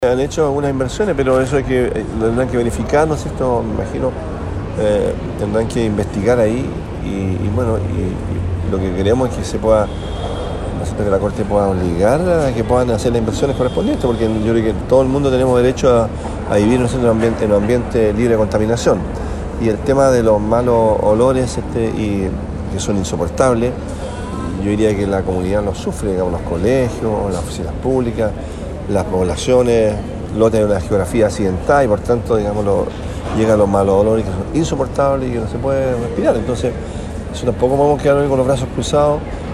Han hecho algunas inversiones, pero eso hay que, lo tendrán que verificar, ¿no es cierto? Me imagino, tendrán que investigar ahí y lo que queremos es que se pueda, ¿no es cierto?, que la Corte pueda obligar a que puedan hacer las inversiones correspondientes, porque yo creo que todo el mundo tenemos derecho a vivir, ¿no es cierto?, en un ambiente libre de contaminación. Y el tema de los malos olores y que son insoportables, yo diría que la comunidad los sufre, digamos, los colegios, las oficinas públicas, las poblaciones. Lota es una geografía accidentada y por tanto, digamos, llegan los malos olores que son insoportables y que no se puede respirar. Entonces, eso tampoco podemos quedar con los brazos cruzados